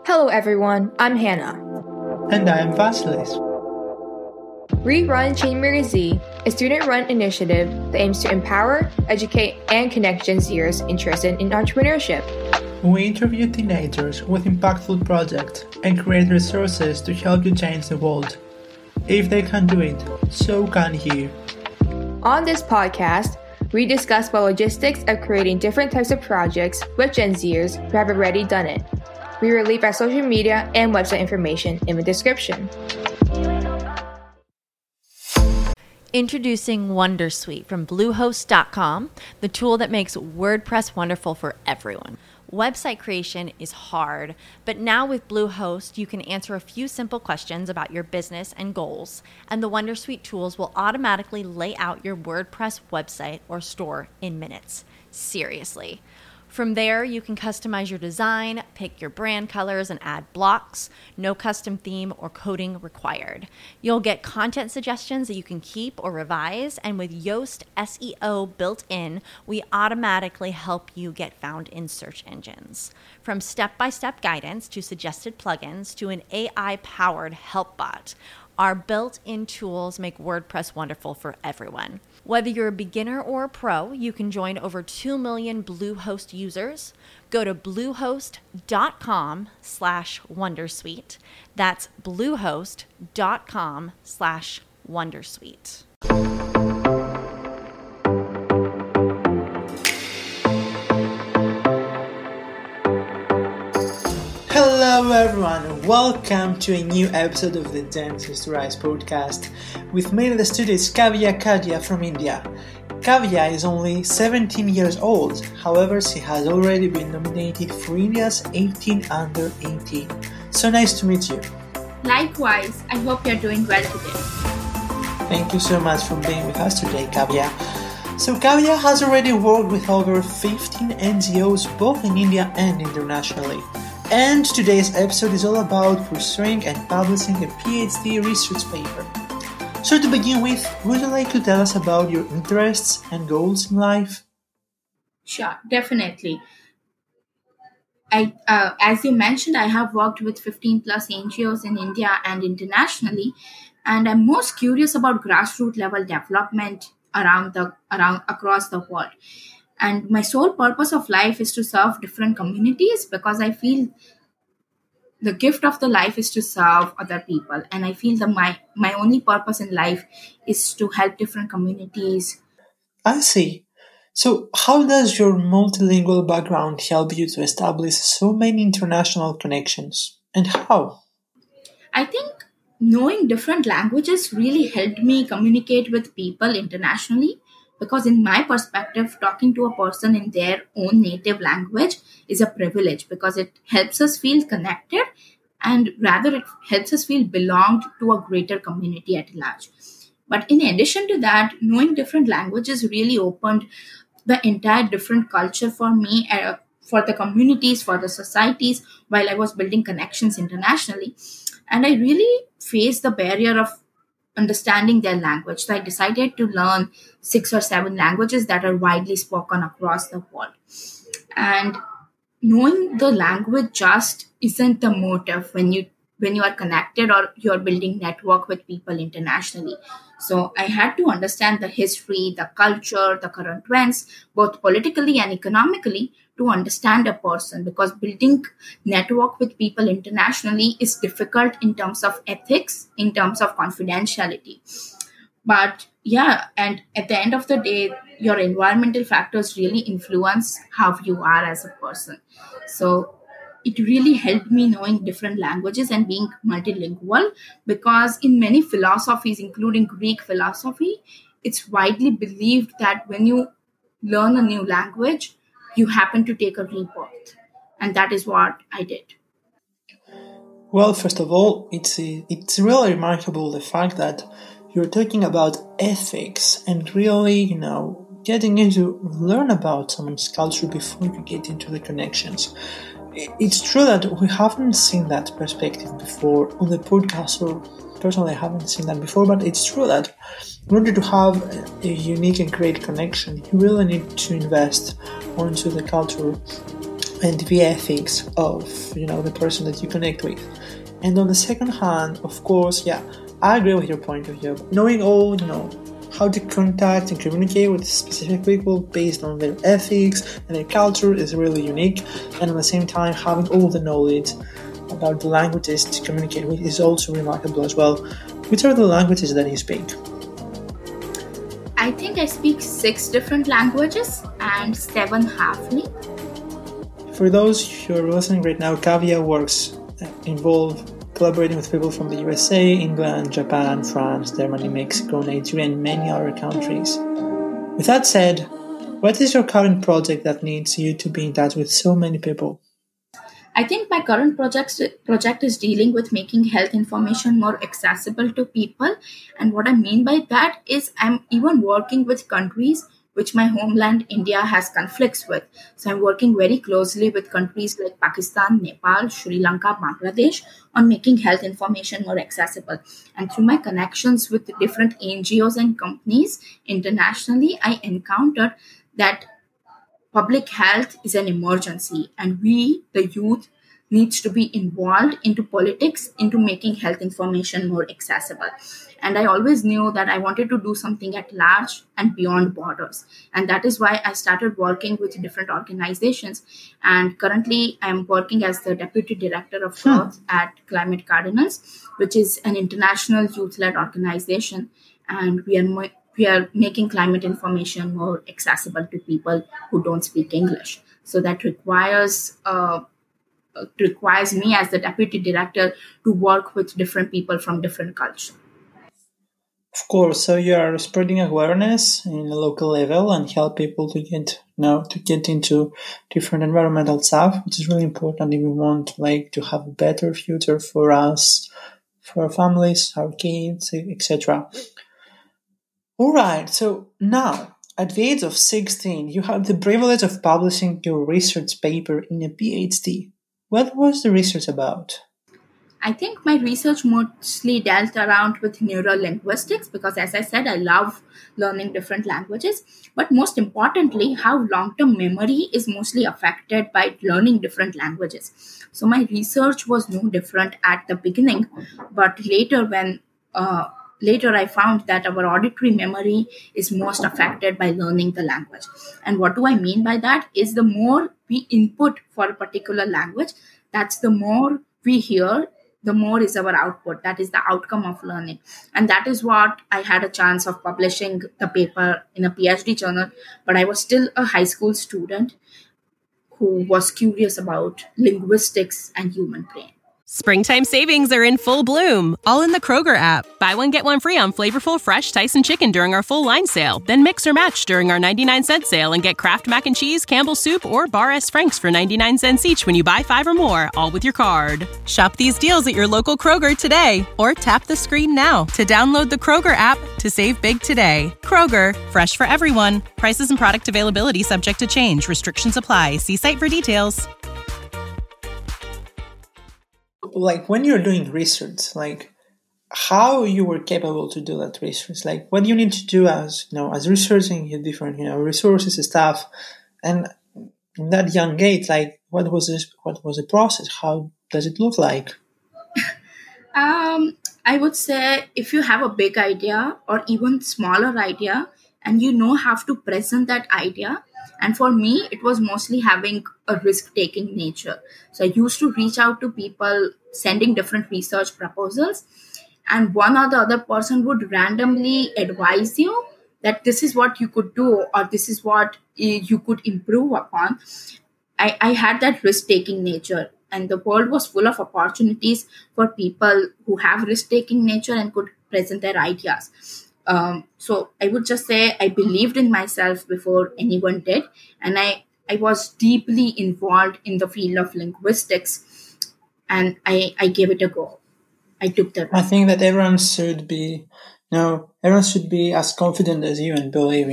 Hello everyone, I'm Hannah. And I'm Vasilis. We run Chain Z, a student-run initiative that aims to empower, educate, and connect Gen Zers interested in entrepreneurship. We interview teenagers with impactful projects and create resources to help you change the world. If they can do it, so can you. On this podcast, we discuss the logistics of creating different types of projects with Gen Zers who have already done it. We will leave our social media and website information in the description. Introducing Wondersuite from Bluehost.com, the tool that makes WordPress wonderful for everyone. Website creation is hard, but now with Bluehost, you can answer a few simple questions about your business and goals, and the Wondersuite tools will automatically lay out your WordPress website or store in minutes. Seriously. From there, you can customize your design, pick your brand colors, and add blocks. No custom theme or coding required. You'll get content suggestions that you can keep or revise, and with Yoast SEO built in, we automatically help you get found in search engines. From step-by-step guidance to suggested plugins to an AI-powered help bot, our built-in tools make WordPress wonderful for everyone. Whether you're a beginner or a pro, you can join over 2 million Bluehost users. Go to bluehost.com/wondersuite. That's bluehost.com/wondersuite. Hello everyone, and welcome to a new episode of the Dances to Rise podcast. With me in the studio is Kavya Kadia from India. Kavya is only 17 years old, however she has already been nominated for India's 18 Under 18. So nice to meet you. Likewise, I hope you're doing well today. Thank you so much for being with us today, Kavya. So Kavya has already worked with over 15 NGOs both in India and internationally. And today's episode is all about pursuing and publishing a PhD research paper. So to begin with, would you like to tell us about your interests and goals in life? Sure, definitely. As you mentioned, I have worked with 15 plus NGOs in India and internationally, and I'm most curious about grassroots level development across the world. And my sole purpose of life is to serve different communities because I feel the gift of the life is to serve other people. And I feel that my only purpose in life is to help different communities. I see. So how does your multilingual background help you to establish so many international connections? And how? I think knowing different languages really helped me communicate with people internationally. Because in my perspective, talking to a person in their own native language is a privilege because it helps us feel connected and rather it helps us feel belonged to a greater community at large. But in addition to that, knowing different languages really opened the entire different culture for me, for the communities, for the societies, while I was building connections internationally. And I really faced the barrier of understanding their language. So I decided to learn 6 or 7 languages that are widely spoken across the world. And knowing the language just isn't the motive when you are connected or you're building network with people internationally. So I had to understand the history, the culture, the current trends, both politically and economically, to understand a person, because building network with people internationally is difficult in terms of ethics, in terms of confidentiality. But yeah, and at the end of the day, your environmental factors really influence how you are as a person. So it really helped me knowing different languages and being multilingual, because in many philosophies, including Greek philosophy, it's widely believed that when you learn a new language, you happen to take a rebirth. And that is what I did. Well, first of all, it's really remarkable the fact that you're talking about ethics and really, getting into learn about someone's culture before you get into the connections. It's true that we haven't seen that perspective before on the podcast, or personally I haven't seen that before, but it's true that in order to have a unique and great connection, you really need to invest onto the culture and the ethics of the person that you connect with. And on the second hand, of course, yeah, I agree with your point of view. Knowing all, how to contact and communicate with specific people based on their ethics and their culture is really unique. And at the same time, having all the knowledge about the languages to communicate with is also remarkable as well. Which are the languages that you speak? I think I speak 6 different languages and 7 halfly. For those who are listening right now, Kavya works involved collaborating with people from the USA, England, Japan, France, Germany, Mexico, Nigeria, and many other countries. With that said, what is your current project that needs you to be in touch with so many people? I think my current project is dealing with making health information more accessible to people. And what I mean by that is I'm even working with countries which my homeland India has conflicts with. So I'm working very closely with countries like Pakistan, Nepal, Sri Lanka, Bangladesh on making health information more accessible. And through my connections with different NGOs and companies internationally, I encountered that public health is an emergency and we, the youth, needs to be involved into politics, into making health information more accessible. And I always knew that I wanted to do something at large and beyond borders. And that is why I started working with different organizations. And currently I'm working as the Deputy Director of Growth at Climate Cardinals, which is an international youth-led organization. And we are making climate information more accessible to people who don't speak English. So that requires me as the deputy director to work with different people from different cultures. Of course, so you are spreading awareness in a local level and help people to get into different environmental stuff, which is really important if we want to have a better future for us, for our families, our kids, etc. All right, so now, at the age of 16, you have the privilege of publishing your research paper in a PhD. What was the research about? I think my research mostly dealt around with neurolinguistics because, as I said, I love learning different languages. But most importantly, how long-term memory is mostly affected by learning different languages. So my research was no different at the beginning, but later I found that our auditory memory is most affected by learning the language. And what do I mean by that is the more we input for a particular language, that's the more we hear, the more is our output. That is the outcome of learning. And that is what I had a chance of publishing the paper in a PhD journal, but I was still a high school student who was curious about linguistics and human brain. Springtime savings are in full bloom, all in the Kroger app. Buy one, get one free on flavorful, fresh Tyson chicken during our full line sale. Then mix or match during our 99-cent sale and get Kraft Mac and Cheese, Campbell's Soup, or Bar S. Frank's for 99 cents each when you buy 5 or more, all with your card. Shop these deals at your local Kroger today, or tap the screen now to download the Kroger app to save big today. Kroger, fresh for everyone. Prices and product availability subject to change. Restrictions apply. See site for details. When you're doing research, how you were capable to do that research? What do you need to do as researching your different resources and stuff? And in that young age, what was the process? How does it look like? I would say if you have a big idea or even smaller idea and you know how to present that idea. And for me, it was mostly having a risk-taking nature. So I used to reach out to people sending different research proposals, and one or the other person would randomly advise you that this is what you could do or this is what you could improve upon. I had that risk-taking nature, and the world was full of opportunities for people who have risk-taking nature and could present their ideas. So I would just say I believed in myself before anyone did. And I was deeply involved in the field of linguistics, and I gave it a go. I took the risk. I think that everyone should be as confident as you and believe,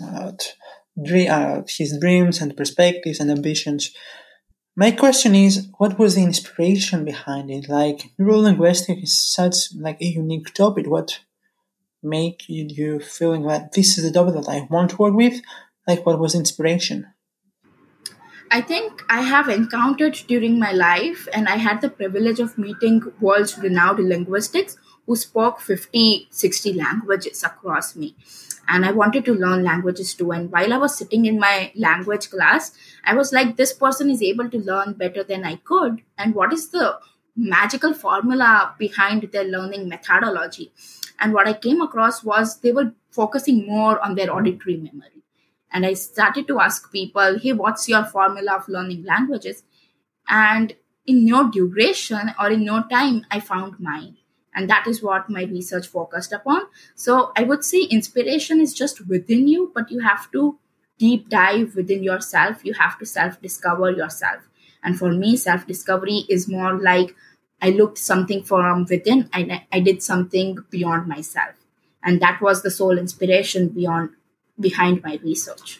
his dreams and perspectives and ambitions. My question is, what was the inspiration behind it? Neurolinguistics is such a unique topic. What make you feeling that this is the topic that I want to work with? What was inspiration? I think I have encountered during my life, and I had the privilege of meeting world's renowned linguistics who spoke 50, 60 languages across me. And I wanted to learn languages too. And while I was sitting in my language class, I was like, this person is able to learn better than I could. And what is the magical formula behind their learning methodology? And what I came across was they were focusing more on their auditory memory. And I started to ask people, hey, what's your formula of learning languages? And in no duration or in no time, I found mine. And that is what my research focused upon. So I would say inspiration is just within you, but you have to deep dive within yourself. You have to self-discover yourself. And for me, self-discovery is more like I looked something from within and I did something beyond myself. And that was the sole inspiration behind my research.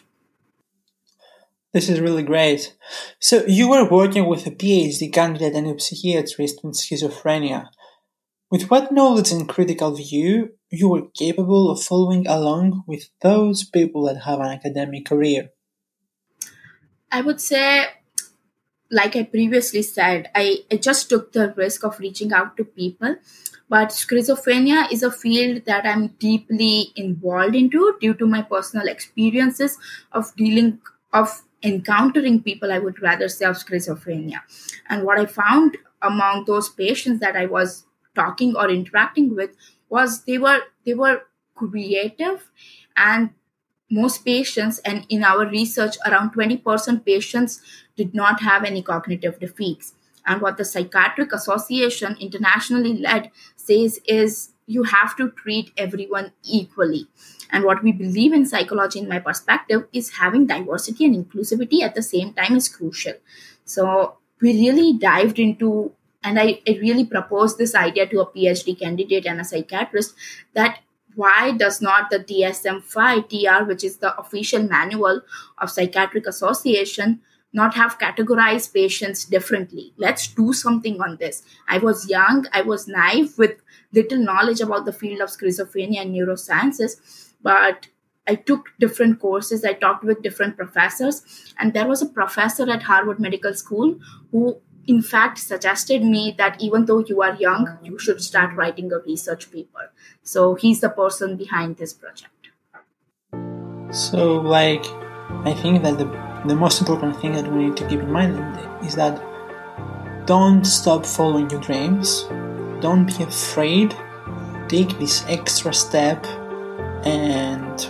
This is really great. So you were working with a PhD candidate and a psychiatrist with schizophrenia. With what knowledge and critical view you were capable of following along with those people that have an academic career? I would say, like I previously said, I just took the risk of reaching out to people. But schizophrenia is a field that I'm deeply involved into due to my personal experiences of encountering people, I would rather say, of schizophrenia. And what I found among those patients that I was talking or interacting with was they were creative, and most patients, and in our research around 20% patients did not have any cognitive defects. And what the Psychiatric Association internationally led says is you have to treat everyone equally. And what we believe in psychology, in my perspective, is having diversity and inclusivity at the same time is crucial. So we really dived into, and I really proposed this idea to a PhD candidate and a psychiatrist, that why does not the DSM-5 TR, which is the official manual of Psychiatric Association, not have categorized patients differently? Let's do something on this. I was young, I was naive with little knowledge about the field of schizophrenia and neurosciences, but I took different courses, I talked with different professors, and there was a professor at Harvard Medical School who in fact suggested me that even though you are young, you should start writing a research paper. So he's the person behind this project. So, I think that the most important thing that we need to keep in mind is that don't stop following your dreams. Don't be afraid. Take this extra step, and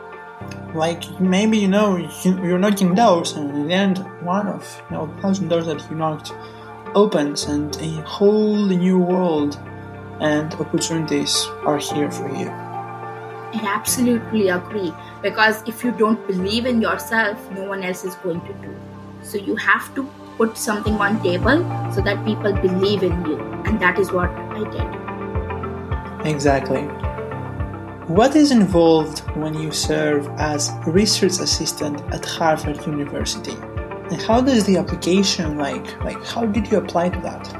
maybe you're knocking doors, and in the end, one of 1,000 doors that you knocked opens, and a whole new world and opportunities are here for you. I absolutely agree, because if you don't believe in yourself, no one else is going to do. So you have to put something on table so that people believe in you, and that is what I did. Exactly. What is involved when you serve as research assistant at Harvard University? And how does the application how did you apply to that?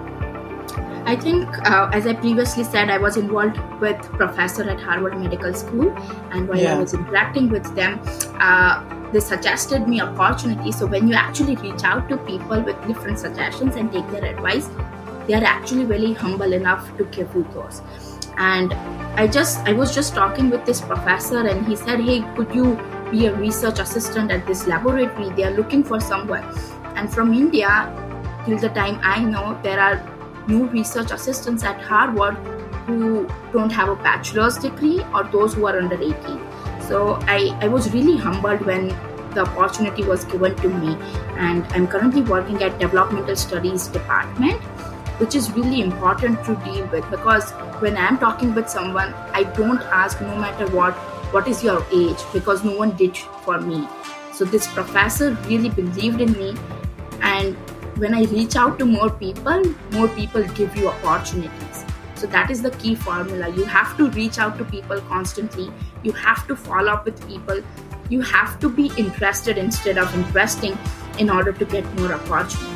I think, as I previously said, I was involved with professor at Harvard Medical School, and while I was interacting with them, they suggested me opportunities. So when you actually reach out to people with different suggestions and take their advice, they are actually really humble enough to give you those. And I was just talking with this professor, and he said, hey, could you be a research assistant at this laboratory? They are looking for someone. And from India, till the time I know, there are no research assistants at Harvard who don't have a bachelor's degree or those who are under 18. So I was really humbled when the opportunity was given to me. And I'm currently working at Developmental Studies Department, which is really important to deal with, because when I'm talking with someone, I don't ask no matter what is your age, because no one did for me. So this professor really believed in me, and when I reach out to more people give you opportunities. So that is the key formula. You have to reach out to people constantly. You have to follow up with people. You have to be interested instead of interesting in order to get more opportunities.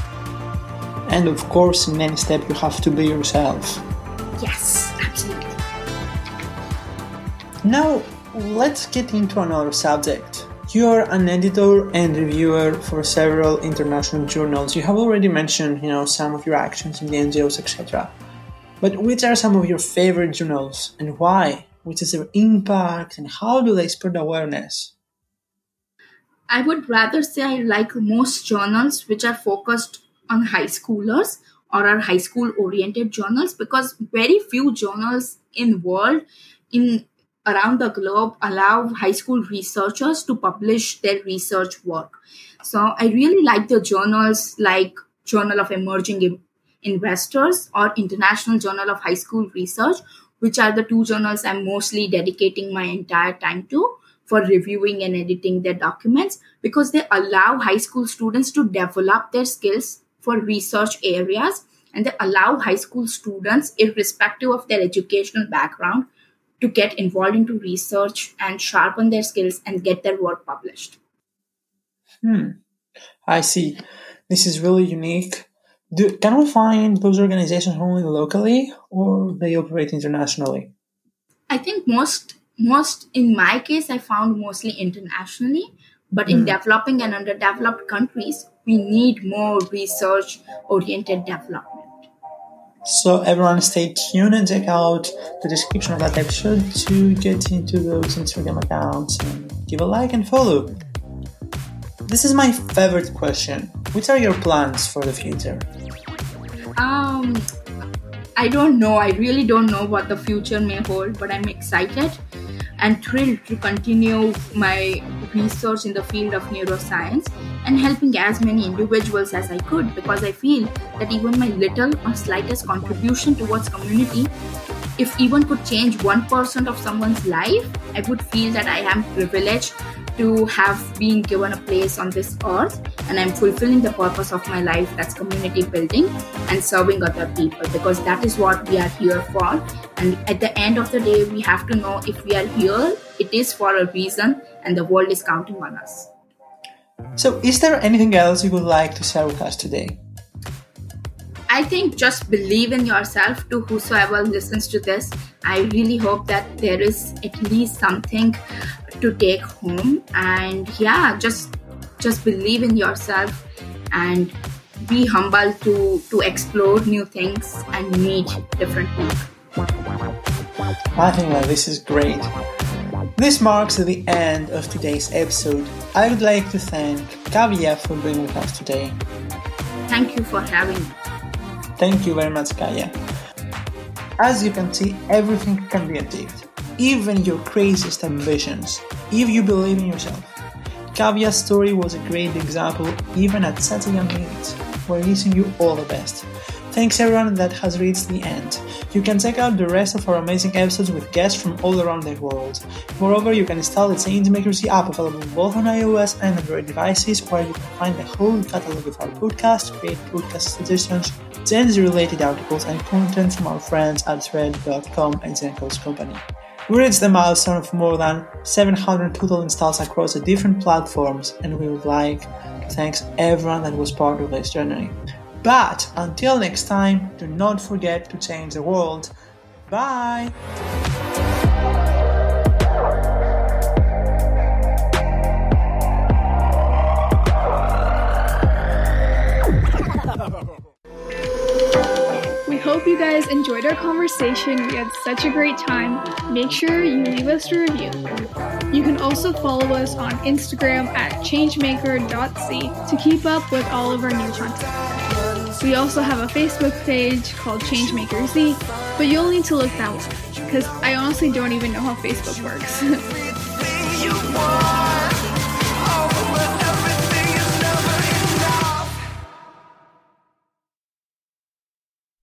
And of course, in any step, you have to be yourself. Yes, absolutely. Now, let's get into another subject. You're an editor and reviewer for several international journals. You have already mentioned, some of your actions in the NGOs, etc. But which are some of your favorite journals and why? Which is their impact and how do they spread awareness? I would rather say I like most journals which are focused on high schoolers or are high school oriented journals, because very few journals in world in around the globe allow high school researchers to publish their research work. So I really like the journals like Journal of Emerging Investors or International Journal of High School Research, which are the two journals I'm mostly dedicating my entire time to for reviewing and editing their documents, because they allow high school students to develop their skills for research areas, and they allow high school students, irrespective of their educational background, to get involved into research and sharpen their skills and get their work published. I see. This is really unique. Can we find those organizations only locally or they operate internationally? I think most in my case, I found mostly internationally, but in developing and underdeveloped countries, we need more research-oriented development. So everyone stay tuned and check out the description of that episode to get into those Instagram accounts and give a like and follow. This is my favorite question. What are your plans for the future? I don't know. I really don't know what the future may hold, but I'm excited and thrilled to continue my research in the field of neuroscience and helping as many individuals as I could, because I feel that even my little or slightest contribution towards community, if even could change 1% of someone's life, I would feel that I am privileged to have been given a place on this earth, and I'm fulfilling the purpose of my life, that's community building and serving other people, because that is what we are here for. And at the end of the day, we have to know if we are here, it is for a reason and the world is counting on us. So is there anything else you would like to share with us today? I think just believe in yourself. To whosoever listens to this, I really hope that there is at least something to take home, and just believe in yourself and be humble to explore new things and meet different people. I think that this is great. This marks the end of today's episode. I would like to thank Kavya for being with us today. Thank you for having me. Thank you very much, Kavya. As you can see, everything can be achieved, even your craziest ambitions, if you believe in yourself. Kavya's story was a great example, even at such a young age. We're wishing you all the best. Thanks everyone that has reached the end. You can check out the rest of our amazing episodes with guests from all around the world. Moreover, you can install the Changemakers app available both on iOS and Android devices, where you can find the whole catalog of our podcast, create podcast suggestions, change-related articles and content from our friends at thread.com and Zenco's company. We reached the milestone of more than 700 total installs across the different platforms, and we would like to thank everyone that was part of this journey. But until next time, do not forget to change the world. Bye! We hope you guys enjoyed our conversation. We had such a great time. Make sure you leave us a review. You can also follow us on Instagram at changemaker.c to keep up with all of our new content. We also have a Facebook page called ChangemakerZ, but you'll need to look that one, because I honestly don't even know how Facebook works.